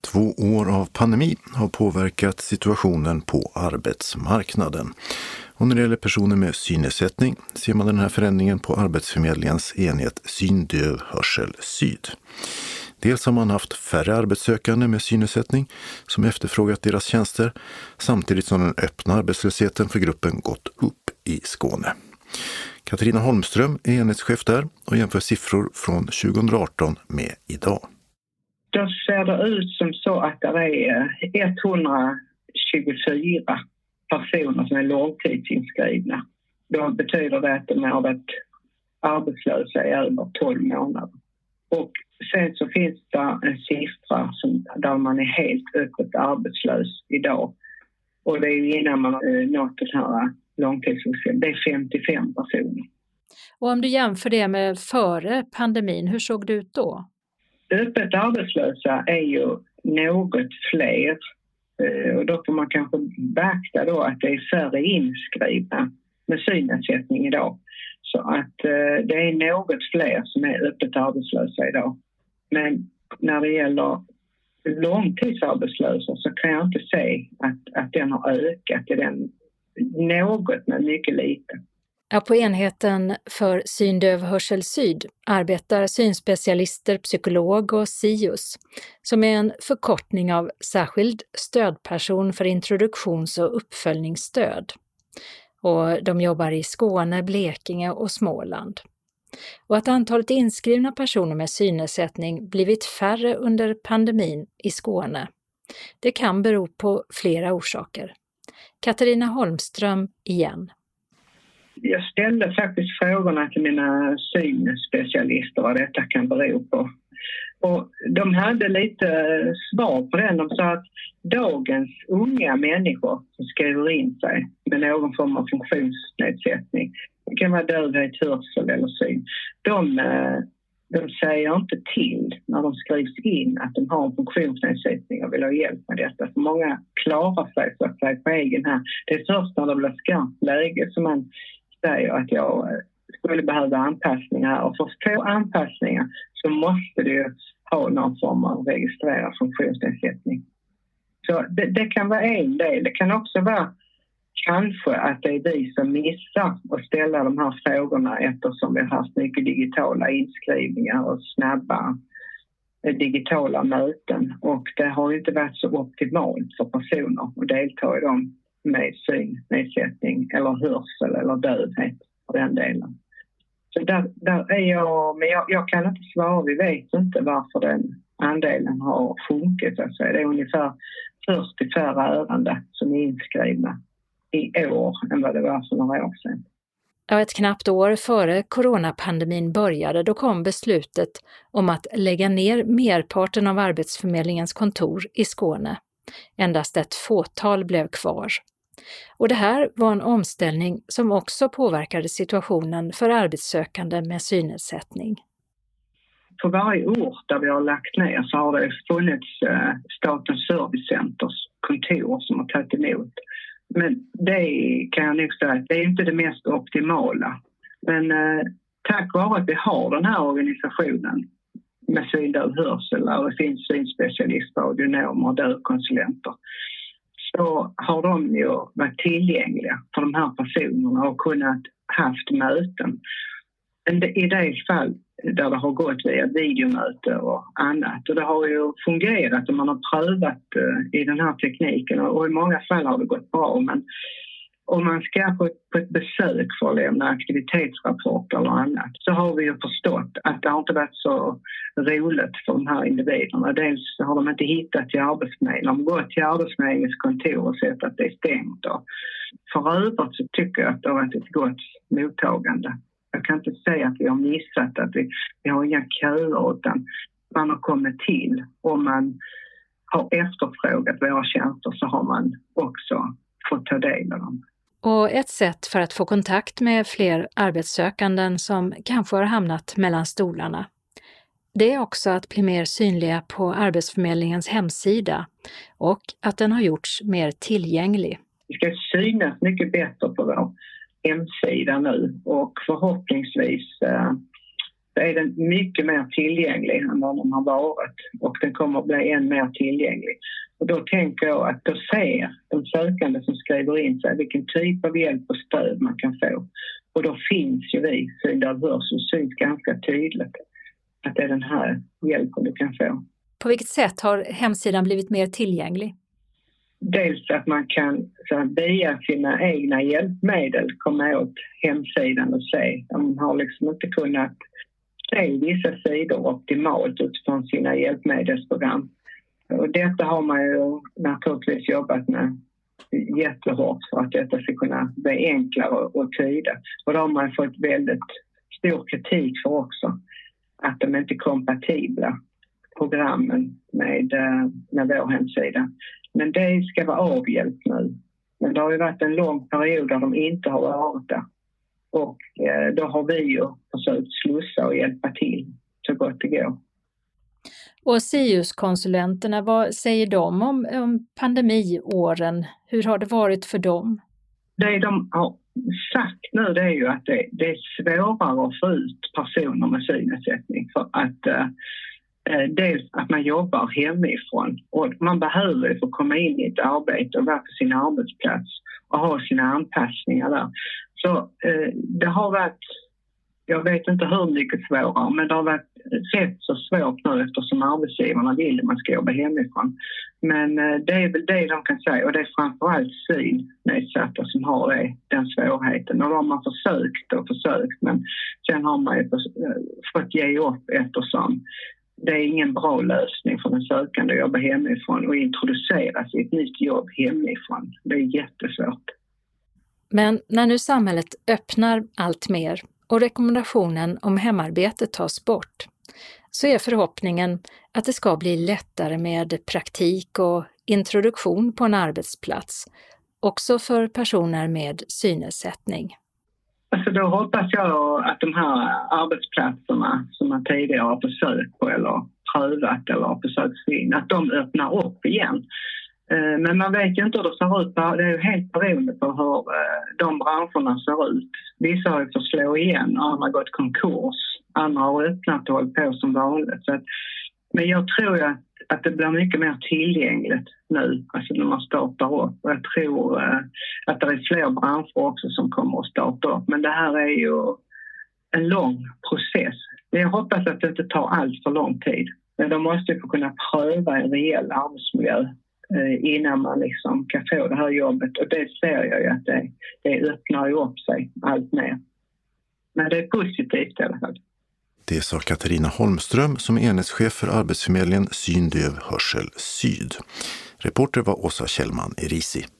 2 år av pandemi har påverkat situationen på arbetsmarknaden. Och när det gäller personer med synnedsättning ser man den här förändringen på Arbetsförmedlingens enhet Syndöv Hörsel Syd. Dels har man haft färre arbetssökande med synnedsättning som efterfrågat deras tjänster, samtidigt som den öppna arbetslösheten för gruppen gått upp i Skåne. Katarina Holmström är enhetschef där och jämför siffror från 2018 med idag. Då ser det ut som så att det är 124 personer som är långtidsinskrivna. Då betyder det att de har varit arbetslösa i över 12 månader. Och sen så finns det en siffra där man är helt öppet arbetslös idag. Och det är ju innan man har nått den här långtidsinskrivningen. Det är 55 personer. Och om du jämför det med före pandemin, hur såg det ut då? Öppet arbetslösa är ju något fler. Och då får man kanske beakta då att det är färre inskrivna med synnedsättning idag. Så att det är något fler som är öppet arbetslösa idag. Men när det gäller långtidsarbetslösa så kan jag inte se att den har ökat. Det är något men mycket lite. Ja, på enheten för Syndöv Hörsel Syd arbetar synspecialister, psykolog och SIUS, som är en förkortning av särskild stödperson för introduktions- och uppföljningsstöd. Och de jobbar i Skåne, Blekinge och Småland. Och att antalet inskrivna personer med synnedsättning blivit färre under pandemin i Skåne, det kan bero på flera orsaker. Katarina Holmström igen. Jag ställde faktiskt frågorna till mina synspecialister vad detta kan bero på. Och de hade lite svar på det. De sa att dagens unga människor som skriver in sig med någon form av funktionsnedsättning, det kan vara dövhet, hörsel eller syn, de säger inte till när de skrivs in att de har en funktionsnedsättning och vill ha hjälp med detta. För många klarar sig så att säga på egen hand. Det är först när det blir skarpt läge som man säger att jag skulle behöva anpassningar. Och för att få anpassningar så måste du ha någon form av registrerad funktionsnedsättning. Så det kan vara en del. Det kan också vara kanske att det är vi som missar att ställa de här frågorna eftersom vi har haft mycket digitala inskrivningar och snabba digitala möten. Och det har inte varit så optimalt för personer att delta i dem med synnedsättning eller hörsel eller dövhet på den delen. Så där är jag, men jag kan inte svara, vi vet inte varför den andelen har sjunkit. Alltså det är ungefär 40 färre ärenden som är inskrivna i år än vad det var för några år sedan. Ja, ett knappt år före coronapandemin började, då kom beslutet om att lägga ner merparten av Arbetsförmedlingens kontor i Skåne. Endast ett fåtal blev kvar. Och det här var en omställning som också påverkade situationen för arbetssökande med synnedsättning. På varje ort där vi har lagt ner så har det funnits Statens servicecenters kontor som har tagit emot. Men det kan jag nog säga att det är inte det mest optimala. Men tack vare att vi har den här organisationen med syndöv hörsel och det finns synspecialister, audionomer och dövkonsulenter, så har de ju varit tillgängliga för de här personerna och kunnat haft möten. Men i det fall där det har gått via videomöte och annat. Och det har ju fungerat och man har prövat i den här tekniken och i många fall har det gått bra. Men om man ska på ett besök för att lämna aktivitetsrapporter eller annat så har vi ju förstått att det har inte varit så roligt för de här individerna. Dels har de inte hittat till Arbetsförmedlingen. De har gått till Arbetsförmedlingens kontor och sett att det är stängt. För övrigt så tycker jag att det har varit ett gott mottagande. Jag kan inte säga att vi har missat att vi har inga köer utan man har kommit till. Om man har efterfrågat våra tjänster så har man också fått ta del av dem. Och ett sätt för att få kontakt med fler arbetssökanden som kanske har hamnat mellan stolarna, det är också att bli mer synliga på Arbetsförmedlingens hemsida och att den har gjorts mer tillgänglig. Vi ska synas mycket bättre på vår hemsida nu och förhoppningsvis så är den mycket mer tillgänglig än vad den har varit, och den kommer att bli än mer tillgänglig. Och då tänker jag att då ser de sökande som skriver in sig vilken typ av hjälp och stöd man kan få. Och då finns ju vi, Syndöv Hörsel Syd, ganska tydligt att det är den här hjälpen du kan få. På vilket sätt har hemsidan blivit mer tillgänglig? Dels att man kan via sina egna hjälpmedel komma åt hemsidan och se. Man har liksom inte kunnat se vissa sidor optimalt utifrån sina hjälpmedelsprogram. Och detta har man ju naturligtvis jobbat med jättehårt för att detta ska kunna bli enklare och tyda. Och då har man fått väldigt stor kritik för också att de inte är kompatibla, programmen med vår hemsida. Men det ska vara avhjälpt nu. Men det har ju varit en lång period där de inte har varit där. Och då har vi ju försökt slussa och hjälpa till så gott det går. Och SIUS-konsulenterna, vad säger de om pandemiåren? Hur har det varit för dem? Det de har sagt nu, det är ju att det är svårare att få ut personer med synnedsättning för att dels att man jobbar hemifrån och man behöver få komma in i ett arbete och vara på sin arbetsplats och ha sina anpassningar där. Så det har varit, jag vet inte hur mycket svårare, men det har varit rätt så svårt nu eftersom arbetsgivarna vill att man ska jobba hemifrån. Men det är väl det de kan säga, och det är framförallt synnedsatta som har den svårigheten. Och då har man försökt, men sen har man ju fått ge upp eftersom det är ingen bra lösning för den sökande att jobba hemifrån och introduceras i ett nytt jobb hemifrån. Det är jättesvårt. Men när nu samhället öppnar allt mer och rekommendationen om hemarbete tas bort, så är förhoppningen att det ska bli lättare med praktik och introduktion på en arbetsplats, också för personer med synnedsättning. Alltså då hoppas jag att de här arbetsplatserna som man tidigare har försökt på eller prövat eller har försökt in, att de öppnar upp igen. Men man vet ju inte hur det ser ut. Det är ju helt beroende på hur de branscherna ser ut. Vissa har ju fått slå igen, andra har gått konkurs, andra har öppnat och hållit på som vanligt. Så att, men jag tror ju att det blir mycket mer tillgängligt nu, alltså när man startar upp. Och jag tror att det är fler branscher också som kommer att starta upp. Men det här är ju en lång process. Jag hoppas att det inte tar allt för lång tid. Men de måste ju få kunna pröva en rejäl arbetsmiljö innan man liksom kan få det här jobbet. Och det ser jag ju att det öppnar ju upp sig allt mer. Men det är positivt i alla fall. Det sa Katarina Holmström som är enhetschef för Arbetsförmedlingen Syndöv Hörsel Syd. Reporter var Åsa Kjellman Erisi.